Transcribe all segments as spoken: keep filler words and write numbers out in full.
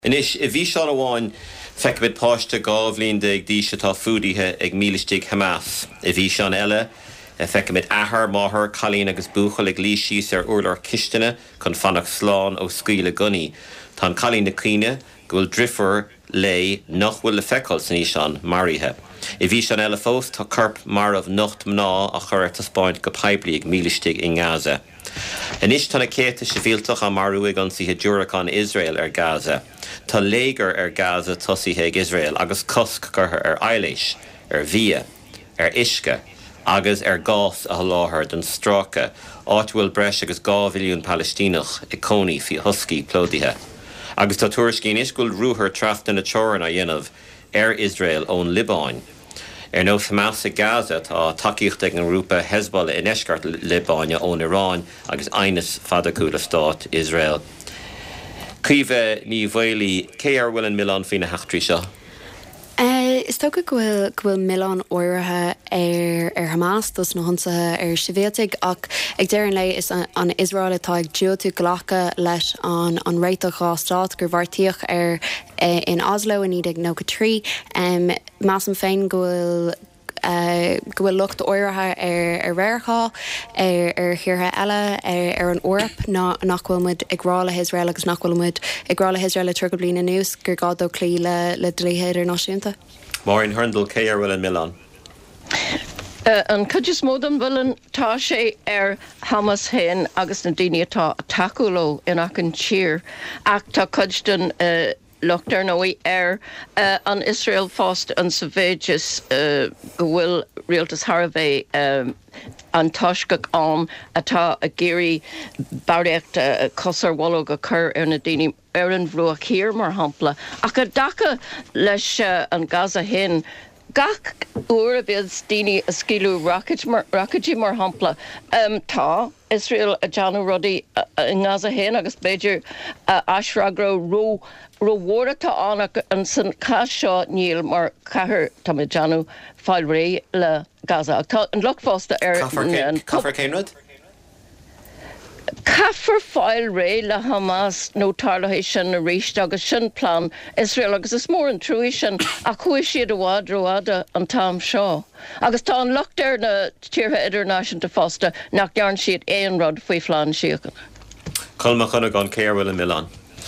Inis I bhí seán amháin feicimid páiste gábhlín de ag díise tá fúdaithe ag mílistigh Hamas. I bhí seán eile feicimid ahar máthair chalín agus búchail ag lí síos ar urlar cisteanna chun fannach sláán ó scaoile gunnaí. Tá chalín na cuine go bhfuil drifar lei nach bhfuil le feiceáil san íseán marithe. I bhí seán eile fós tá corp marmh nocht mná a chur ar taspáint go peblií ag mílistigh in Gaza. Inis tána céta sibhialtach an marúig an sithe dúrachán Israel ar Gaza. Tá léigear ar Gaza tosíthe ag Israel agus cosc gurtha ar eilis, ar bhia, ar isce, agus ar gás a láthair den strácha, áit bhfuil breis agus gá bhiliún Palestínach i cónaí fi huscaí plódaithe. Agus tá tuairiscín is gúil rúthar trafta na teorann a dhéanamh ar Israel ón Libáin. Ar nó Hamas a Gaza tá takeíocht ag an grúpa Hezbollah in eisceart Libáine ón Iráin agus ainas fada cúla stát Israel. Cuimhe ní bhfuilí cé ar bhfuil an Milán faoina heachtraí seo? Is tó go bhfuil bhfuil Milán áirithe ar ar Hamas dus na honsathe ar sibhialtaigh ach ag deireadh lei is an Israel atá ag diúltú ghlacha leis an an réiteach á stát gur bhartíoch ar in Oslo in iad nó go trí um, más an féin go bhfuil Uh, go bhfuil lucht áirithe ar ar réirchá ar ar thiortha eile ar ar an Eorp nach bhfuil muid ag rála Israel agus nach bhfuil muid ag rála Israel le tuga bliana nús gur gádó clí le le dlíthe ar náisiúnta. Maureen Herndl, cé ar bhfuil an Milán? Uh, an cudjas módan bhfuilin tá sé ar Hamas hen agus na daine atá takeúló inach an tír ach tá cudstan uh, Lochtar nói ar uh, an Israel fást an savéides uh, go bhfuil rialtas Harvey um, an toiscach am atá a géirí barécht uh, cosar walog a chur ar na daine ar an bhruach hir mar hampla ach a dacha leis uh, an Gaza hen gach uair a bhead daine a scílú rocketí mar hampla um, tá Israel a Janu Ruddy uh, in Gaza hen agus beidir uh, ashragro ro ro warta anach an san casio níl mar cahar tá Janu fáil ré le Gaza an lochfásta ar Caffar Cainrod? Caffar fáil ré le Hamas nó tarlahéis sin na ríist agus sin plán Israel agus is mór an trúis sin a chuis siad a bhád roiada an tam seo. Agus tá an lochtar na tíortha idirnáisiúnta fásta nach dearn siad éon rud faoi phláán siochan. Colma chunna gan cé ar bhfuil an Milán?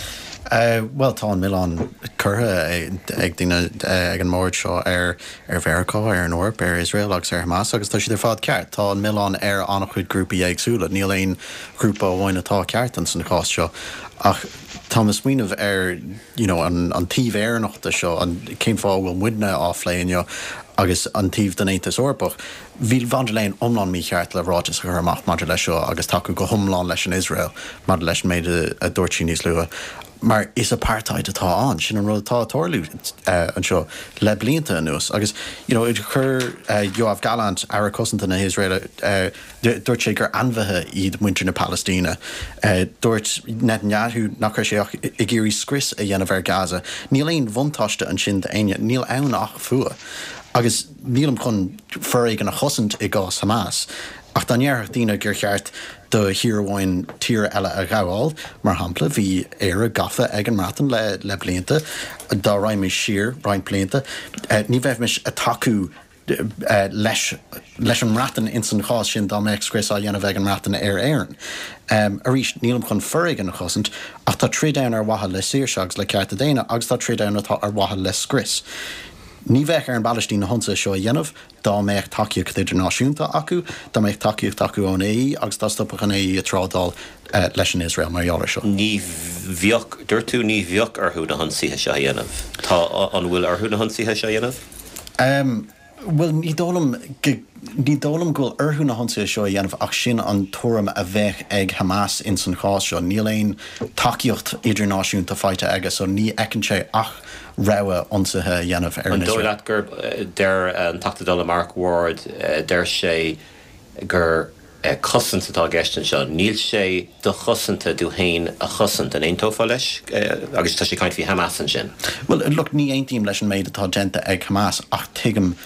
Uh, well, tá an Milán curtha ag duine ag an mór seo ar ar Bhearcá ar an Eorp ar Israel agus ar Hamas agus tá siad ar fád ceart. Tá an Milán ar annach chuid grúpaí agsúla. Níl aon grúpa bhhain atá ceart an san cás seo. Ach Thomas Muineh ar you know, an, an tíh éarnachta seo an céim fá bhfuil muidne áfléinne agus an tíh den éantas Eorpach. Bhíl vandaléin omlán mí cheart le ráitis go chuach maidir leis seo agus taú go thomláin leis an Israel mar leis méid a dúirtí níos lua. Mar is apartheid atá an sin an rud atá atóirliú uh, an seo le blianta anuas agus you know, chur uh, Yoav Gallant ar a cosanta na Israel uh, dúirt sé gur anmhethe iad muintir na Palestína uh, dúirt Netanyahu nach chuir sé i ggéirí scris a dhéanamh ar Gaza níl aon bhuntáiste an sin de aine níl ann ach fua agus nílam chun furig an a chosint i gás Hamas ach danéar dína gur cheart do hiarhhain tír eile a gáil mar hampla bhí éire gafa ag an mratan le, le blianta dá raim is sir raim blianta uh, ní bheith mis a taú uh, leis, leis an mratan in san chás sin dá meid scris a dhéanamh ag an mratan ar éireann. Um, a rís nílam chun furig an a chosint ach tá trídáin ar watha le síorseags le ceart a déine agus tá trídáin atá ar watha le scris. Ní bheith ar an Balistí na honsa seo a dhéanamh, dá méid takeíocht idirnáisiúnta acu, dá méid takeíocht acu ón é agus dá stopach an é a trádal uh, leis an Israel mar eála seo. Ní bheoch, dúirtú ní bheoch arthú na honsíthe seo a dhéanamh. Tá an bhfuil arthú na honsíthe seo a dhéanamh? Um, well, ní dólam ní dólam ghfuil arthú na honsíthe seo a dhéanamh ach sin an tuairim a bheith ag Hamas in san chás seo. Níl aon takeíocht idirnáisiúnta fáite agus so ní ecann sé ach rawa onsathe dhéanamh ar an dóileat gur der an tatadóla Mark Ward der sé gur chosanta tá gestan seo níl sé do chosanta dú hain a chosanta an aontófa leis agus tá sé caint bhí Hamas an sin. Well, look, ní aontíim leis an méid atá genta ag Hamas ach tuigim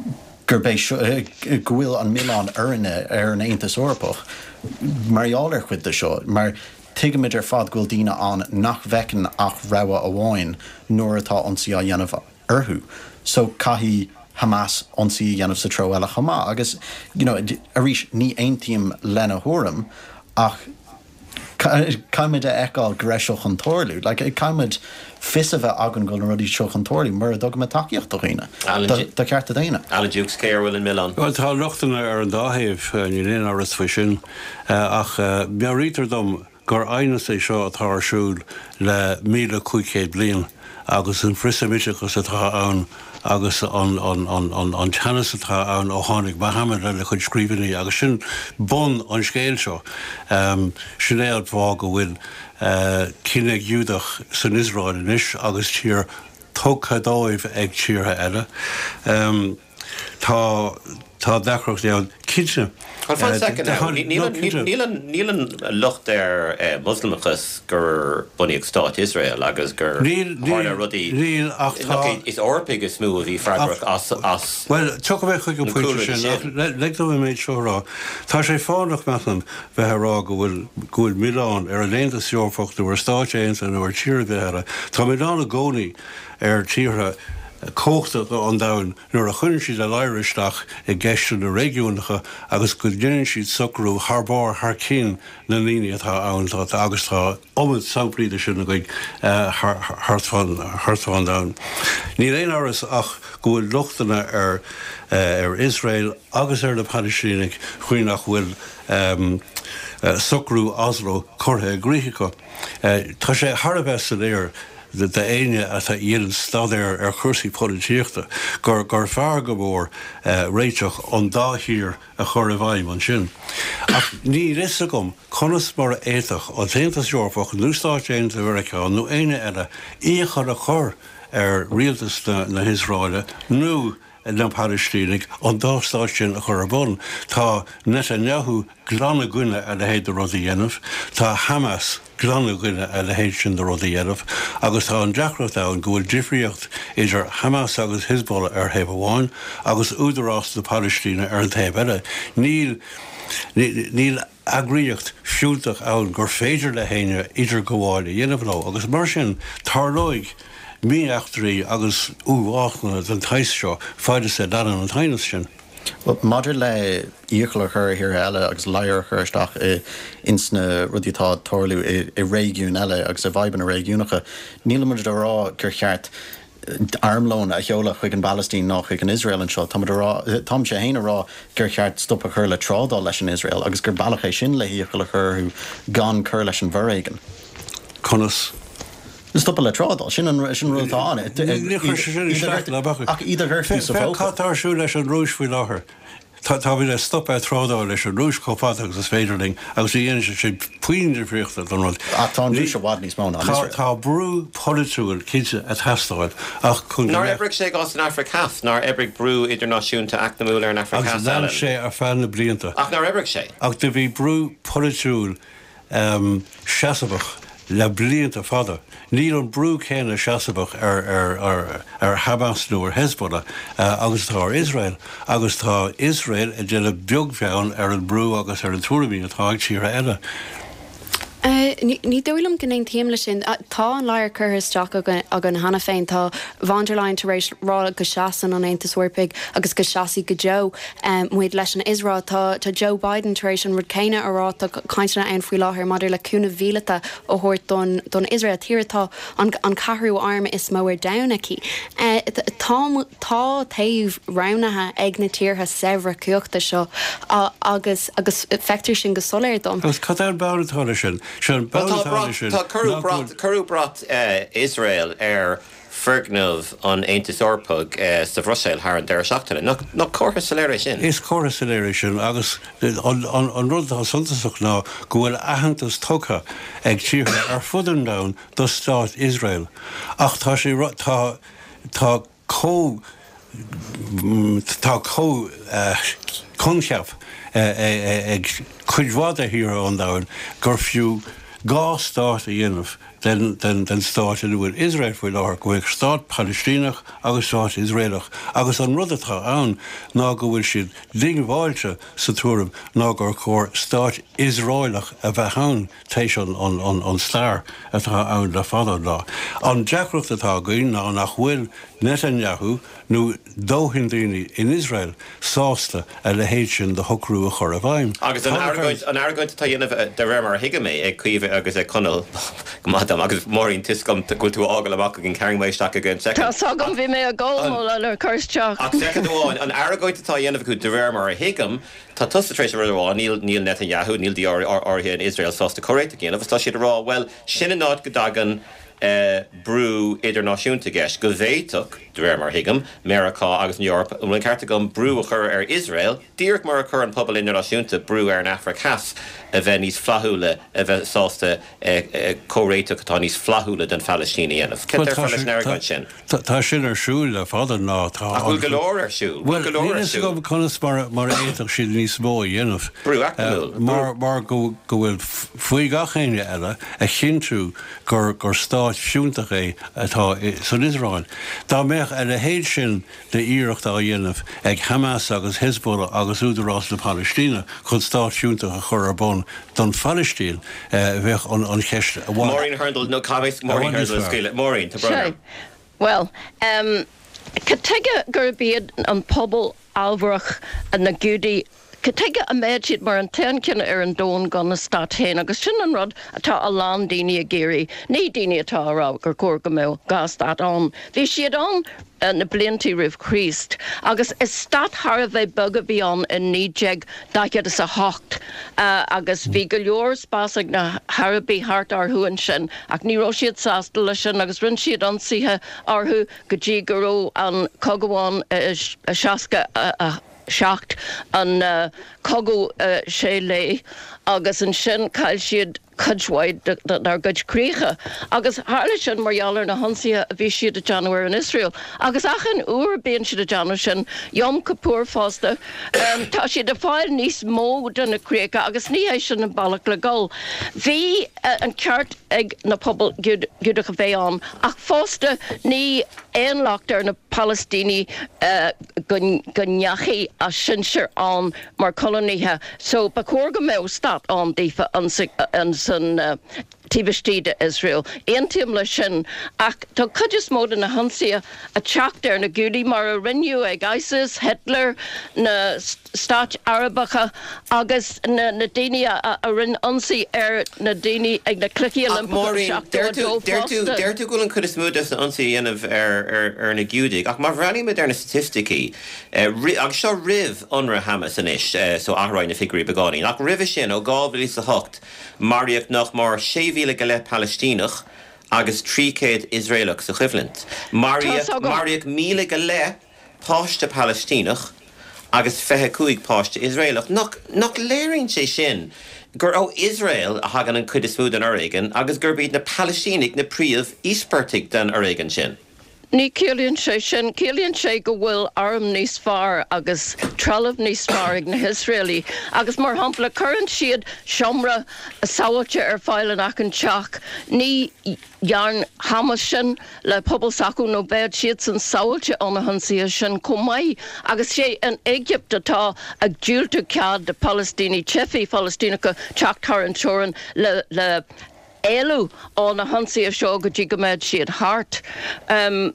gur béis gohfuil an Milán arne ar an aontas Eorpach mar eálar chuid de seo mar tuigeid ar fad ghfuil daoine an nach bhecin ach raibh a bháin nuair atá ionsaí a dhéanamh orthú. So caithí Hamas ionsaí dhéanamh sa tro eile Hamas. Agus, you know, a rís ní aontaíim lena thuairim ach caiimid a eáil greiseach an tóirliú. Like, caiimid fis a bheith agan go na rudí seoch an tóirliú mar a dogma takeíocht do riine. Da ceart a daine. Alan Dukes céir bhfuil in Milan. Well, tá luchtainna ar an dáhéamh ní léon áras fa sin ach bearítar dom gur aine é seo atá arsúil le míle cúicéad bliain agus an frisamiteachas atá ann agus an an an an an teannas atá ann ó tháinig Mohammed le chud scríbhnaí agus sin bon an scéil seo. Um, sin é bhá go bhfuil cinnig dúdach san Israel inis agus tír tóchadóibh ag tíortha eile. Um, tá tá dacrocht an cinse. Nílan lucht ar Muslimachas gur buíag Stát Israel agus gur rudí is orpaig is smú a bhí freibrach as. Well, tu bheith chuig go puinte sin le go bh méid seorá. Tá sé fánach meam bheit rá go bhfuil gúil Milán ar a léanta seorfacht do bhar Stáit an bhar tíir bheithe. Tá Milán a gcónaí ar tíortha cóchta an dain nuair a chuinn siad a leiristeach i gceiste na régiúnacha agus go dhéanann siad sucrú thbáir thar cin na líine atá anntá agus tá omid sampríide sin na goig hartháin dain. Ní réon áras ach go bhfuil luchtainna ar ar Israel agus ar na Palestínic chuoin nach bhfuil um, uh, sucrú Oslo curtha Gríocha. Uh, tá sé tharbheith sa léir de de aine a tá dhéann stadéir ar chusaí polítíochta gur gur fear go mór réiteach an dáthír a chur a bhaim an sin. Ach ní risa gom conas mar éiteach an téantas Eorpach nústáit éanta America nó aine eile íochar a chur ar rialtas na, na Hisráile nó na Palestínic an dástáit sin a chur a bun. Tá Netanyahu glanna gine a le héad a rudí dhéanamh, tá Hamas glanna gine a le héad sin de rudí dhéanamh, agus tá an deacrat ann go bhfuil difriocht idir Hamas agus Hezbollah ar thaobh amháin, agus údarrás na Palestíne ar an taobh eile. Níl níl agríocht fiúltach ann gur féidir le héine idir go bháile dhéanamh lá, agus mar sin tarlóig mí achtarí agus úháchna den tais seo fáide sé dan an tainas sin. Well, Maidir le íochla chur hir eile agus leir chuirteach insna rudítá toirliú i régiún eile agus a bhaban a régiúnacha, níl muidir do rá gur cheart armlón a cheola chuig an Palestine nach chuig an Israel an seo, Tom sé héine rá gur cheart stop a chur le trádá leis an Israel, agus gur bailach é sin le íochla chur gan chur leis an bhréigen. Conas. Stop le trádal sin an sin ruúta an ach iad gur Catársú leis an rúis fao láthair. Tá bhí le stop a trádal leis an rúis cópáach agus féidirling agus dhéana sé puoidir fríochtta don rud. Tá rúis a bhád níos mó Tá brú polúil cinse a testáid ach chun Nar ebric sé gás an Africaf, nar ebric brú idirnáisiúnta acnamúil ar an Africaf. Agus sé ar fearr na blianta. Ach nar ebric sé. Ach de bhí brú polúil um, seasabach le blianta fada. Níl an brú chéna seasabach ar ar ar ar Hamas nó ar Hezbollah uh, agus tá ar Israel, agus tá Israel a déile beag bheann ar an brú agus ar an túramí atá ag tíre eile. Ní dúlam gnéon tíimla sin tá an leir chuteach a an hena féin tá Vanderlein tar éis rá go seaan an Aontas Uirpaig agus go seaí go Joe muid leis an Israel tá tá Joe Biden tar éis an rud céine ará caiintena an faoi láthir madidir leúna bhílata ó thuirt don don Israel tíirtá an an carú arm is móir danaí. Tá tá taobh ranathe ag na tíortha sehra cuachta seo agus agus feictir sin go soléir dom. Agus cadar báirtá sin. Tá curú brat Israel ar fergnamh an Aontas Uirpaig sa bhroiséil thar an deir seachtaine. nó córas saléir sin. Is córas saléir sin agus an rud tá suntasach ná go bhfuil aitheantas tócha ag tíortha ar fudan dán do Stát Israel. Ach tá sé tá tá có tá có conceap ag chuidhváda hir an dáin gur fiú gá stát a dhéanamh den den den stáit in bhfuil Israel foiil láthir go bhfuil stát Palestínach agus stát Israelach agus an rud atá ann ná go bhfuil siad dinghváilte sa túram ná gur chóir stát Israelach a bheith ann tééis an an an stair atá ann le fada lá. An deachrucht atá gaoin ná nach bhfuil Netanyahu nó dóhin daoine in Israel sásta a le héid sin de thocrú a chur a bhaim. Agus an airgaint tá dhéanamh de réir mar hiigimé ag cuomh agus ag conal Madam agus mórín tiscom go tú ágal amach gin ceirméisteach a gin se. Tá sagam bhí mé a gáil ar chuteach. Ach secondháin an airgaint atá dhéanamh go de réir mar a hiigim, tá tusa trééis bháin níl níl Netanyahu, níl dí orthe in Israel sásta choréit gin, agus tá siad rá well sinna náid go dagan Uh, brú idirnáisiúnta gceis go bhéiteach de réir mar hiigim, America agus New York, an bhfuil carta gom brú a chur ar Israel, díoch mar a chur an pobl idirnáisiúnta brú ar an Africas a bheith níos flathúla a bheith sásta córéiteach atá níos flathúla den Palestína dhéanamh. Cin ar fáilis neirgáin sin? Tá sin ar siúil a fada ná tá. Ach bhfuil go leor ar siúil. Well, níos go conas mar mar éiteach siad níos mó dhéanamh. Brú acmúil. Mar mar go go bhfuil faoi gachéine eile a chintrú gur gur stát siúntaach é atá san Israel. Tá méach a le héad sin de íirecht a dhéanamh ag Hamas agus Hezbollah agus údarrás na Palestína chun stát siúntaach a chur ar bon don Palestín bheith an an cheist. Maureen Herndl, no cabéis Maureen Herndl scíile. Maureen, tá brother. Well, um, Cateige gur bíad an pobl ábharach a na gúdaí Cateige a méid mar an teancinna ar an dón gan na stát héin agus sin an rud atá a lán daoine a géirí, ní daoine atá rá gur cuair go mé gas stát an. Bhí siad an Uh, na bliantí rih Christ. Agus is stad har a bheith bug a bhí an in níéag daiad is a hocht uh, agus bhí go leor spásag na Harbí hart arthúin sin ach ní ró siad sásta lei sin agus rinn siad an sithe arthú go dtí go ró an cogáin a seaca a seacht an uh, cogú uh, sé lé agus an sin cail siad cudhhaid ar gud críocha. Agus hála sin marheallar na hansaí a bhí siad a Januar in Israel. Agus achan uair bíonn siad a Januar sin Yom Kippur fásta, um, tá siad a fáil níos mó den na críocha agus ní é sin an bailach le gol. Bhí uh, an ceart ag na pobl gúdach a bheith an ach fásta ní éonlacht ar na Palestíní uh, gonneachaí a sinseir an mar coloníthe. So ba cuair go mé stát an dífa an san uh, tíbistíide Israel. Éontíam lei sin ach tá cuidir mód na hansaí a teacht ar na gúdaí mar a rinneú ag ISIS, Hitler, na Stát Arabacha agus na, na daoine a, a rinn ansaí ar na daoine ag na cluicí Olympic Deir tú gúil an chud is smúdas na ansaí dhéanamh ar ar na gúdaigh ach mar bhreaní me ar na statisticí agus seo rih onra Hamas in is so ahráin na figurí begáí ach rih sin ó gábhí sa hocht maríocht nach mar séhíle go le Palestínach agus trícéad Israelach sa chiflint. Maríocht míle go le páiste Palestínach agus fethe cúig páiste Israelach nach nach léironn sé sin gur ó Israel a hagan an chud is smúd an Oregon agus gur bíad na Palestínic na príomh íspertig den Oregon sin. Ní céalaonn sé sin, céalaonn sé go bhfuil arm níos fearr agus trealamh níos fearr ag na Israelí. Agus mar hampla chuann siad seomra a sáilte ar fáil an achan teach, ní dhearn Hamas sin le pobl sacú nó bhéad siad san sáilte an na hansaí sin commaí. Agus sé an Égypt atá ag dúiltú cead de Palestíní chefií Palestínacha teach tar an teoran le le éilú an na hansaí a seo go dtí go méid siad hart. Um,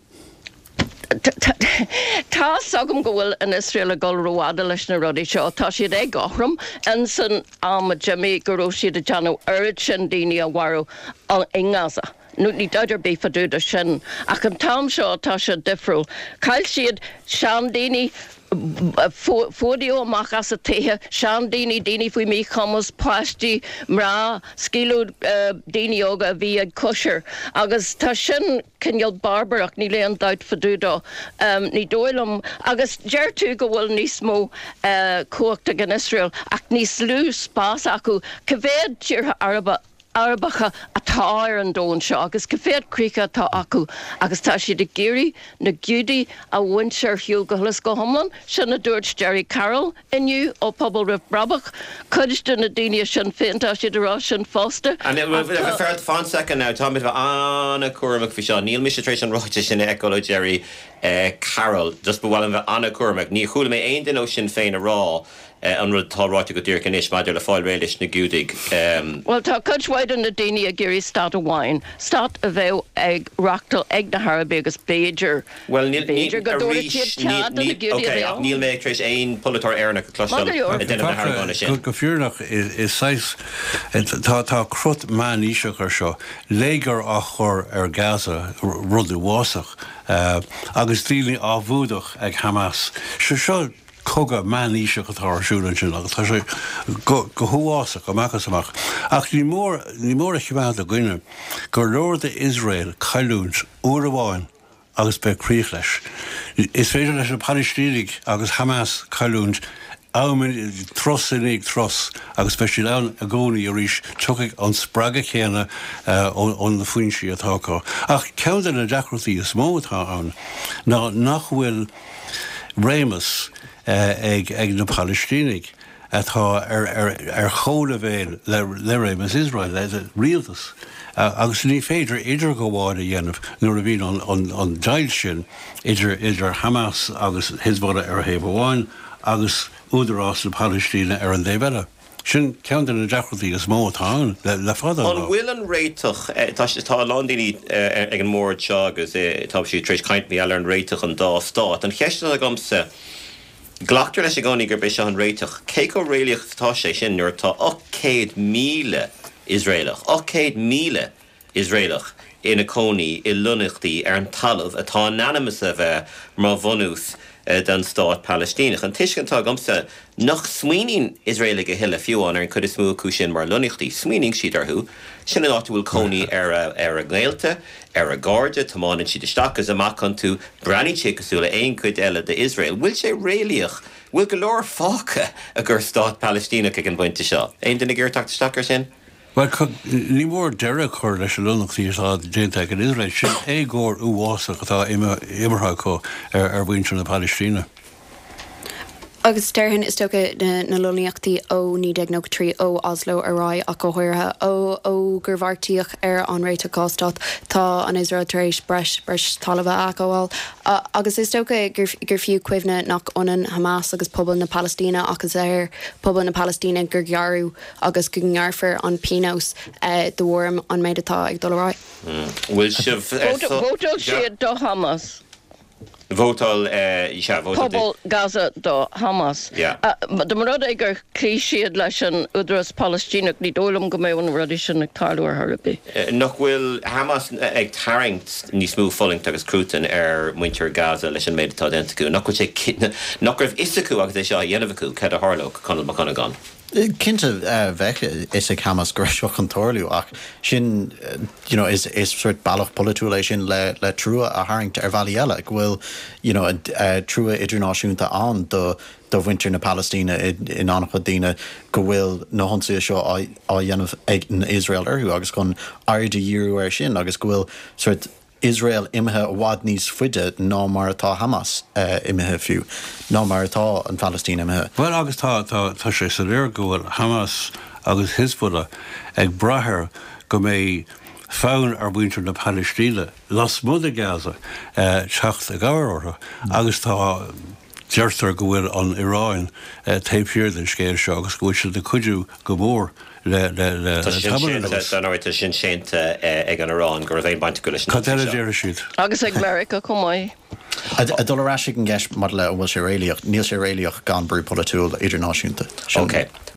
Tá sagam go bhfuil in Israel a gol roiáda leis na rudí seo, tá siad ag áthram in san am Jimmy go raibh siad a teanú uird sin daoine a bharú an ingása. Nú ní daidir bí faúda sin ach an tám seo tá sé difriúil. Cail siad sean daoine fódio amach as a tuthe, sean daoine daoine faoi mí chamas páistí mrá scíú daoine óga a bhí ag cosir. Agus tá sin cinneal barbarach ní léon dait faúda um, ní dóilm agus deir tú go bhfuil níos mó uh, cuachta gan Israel ach níos lú spás acu cebhéad tíortha Araba arbacha atá an dón seo, agus go féad crícha tá acu, agus tá siad a géirí na giúdaí a bhaintear hiú go thulas go thomlan, sin na dúirt Jerry Carroll inniu ó pobl rih brabach, chuidir na daine sin féintá siad ará sin fásta. And it will fair fan second now, Tom, if Anna Cormac fi Sean, Neil Mistration Rocha sin Ecolo Jerry uh, Carroll, just be well in Anna Cormac, ní chula me ein den Ocean Fein a raw. An rud táráte go dtír canis maidir le fáil réiles na gúdaigh. Well, tá cudhhaid an na daine a géirí stát a bháin, stát a bheith ag reachtal ag na Harabé agus Béidir. Well, níl Béidir go dúir tíad cead an na gúdaigh a bheith. Níl méid tréis ein polatór airna go cloisteil a déanamh na Haragána sin. Go fiúnach is seis tá crut man íseach ar seo, léigar a chur ar Gaza rud i bhásach, agus tílí á bhúdach ag Hamas. Se seo cogad man íseach atá arsúlan sin agus tá sé go thuásach go machchas amach. Ach ní mór ní mór a chivád a gcuine gur leir de Israel cailúnt uair a bháin agus be críoch leis. Is féidir leis an Palestínig agus Hamas cailúnt ámin tros in ag tros agus speisial an a gcónaí a rís tuigh an spraga chéana ón na foinsí atáá. Ach ceann na deachraí is mó atá ann ná nach bhfuil rémas ag ag na Palestínig atá ar ar ar chóla bhéil le le rémas Israel le rialtas. Agus ní féidir idir go bháid a dhéanamh nuair a bhíon an an an dail sin idir idir Hamas agus Hezbollah ar thaobh amháin agus údarrás na Palestíne ar an déhile. Sin ceann na deachraí is mó atá le le fada. An bhfuil an réiteach tá tá Londíní ag an mór seo agus tá si trééis caiint mí eile an réiteach an dá stát. An cheiste a gomsa Glachtar leis gánig gur béis an réiteach, cé go réalaach tá sé sin nuair tá ochcéad míle Israelach, ochcéad míle Israelach ina cónaí i lunachtaí ar an talamh atá anonymous a bheith mar bhunús den stát Palestínach. An tuiscintá gomsa nach smuoinín Israelige hiile fiúáin ar an chud is mú acu sin mar lunachtaí, smuoinín siad arthú, sin an áta bhfuil cónaí ar a ghéilte, ar a gáde, tamáin siad isteach as amach an tú breanite cosúla aon chuid eile de Israel. Bhfuil sé réalaach, bhfuil go leor fácha a gur stát Palestínach ag an bhainte seo. Aon duna ggéirteach isteach ar sin? Well, ní mór deire chuir leis lunachtaí á déanta an Israel sin é ggóir uásach atá imirtha có ar bhainte na Palestíne. Agus deirhin is tócha na lolaíochtaí ó ní nó trí ó Oslo a rá a go thuirthe ó ó gur bhartíoch ar an réite costát tá an Israel taréis breis breis talamh a goháil. Agus is tócha gur fiú cuimhne nach onan Hamas agus pobl na Palestíne agus ar pobl na Palestíne gur gearú agus go ngearfar an Pinos do bhharm an méid atá ag dul rá. Bhfuil sibh Vótal siad do Hamas. Vótal uh, Pobl Gaza do Hamas. Yeah. Uh, de mar rud ag gur clísiad leis an údras Palestínach ní dólam go méid an rudí sin ag tarlú ar Harabé. Uh, nach bhfuil Hamas ag taringt ní smú folingt agus cruútan ar muintear Gaza leis an méid atá dentaú. Nach bhfuil sé nach raibh isacu agus é seo a dhéanamh acu cad a Harlóg Conal McConaghan. Cinnte bheith is ag Hamas gur seo an tóirliú ach sin you know, is is sort bailach politú lei sin le le trua a haingt ar bhaile eile bhfuil you know, uh, trua idirnáisiúnta an do do bhaintear na Palestíne in annachcha daine go bhfuil na honsaí seo á dhéanamh ag an Israel orthú agus chun airde díú ar sin agus go bhfuil sort Israel imethe bhád níos fuide ná mar atá Hamas uh, imethe fiú, ná mar atá an Palestíne imethe. Well, agus tá tá tá sé sa léir go bhfuil Hamas agus Hezbollah ag brathir go mé fáin ar bhaintear na Palestíne las mud a Gaza uh, teacht a gáirortha agus tá deirtar go bhfuil an Iráin uh, taobhfhiar den scéir seo agus go bhfuil se de cuidiú go mór le le le Tá sin sénta ag an Irán gur bhéh baint go leis. Cadéile déir siad. Agus ag America com mai. A dulrá sig an gceist mar le bhfuil sé réalaoch, níl sé réalaoch gan brú politúil idirnáisiúnta. Okay.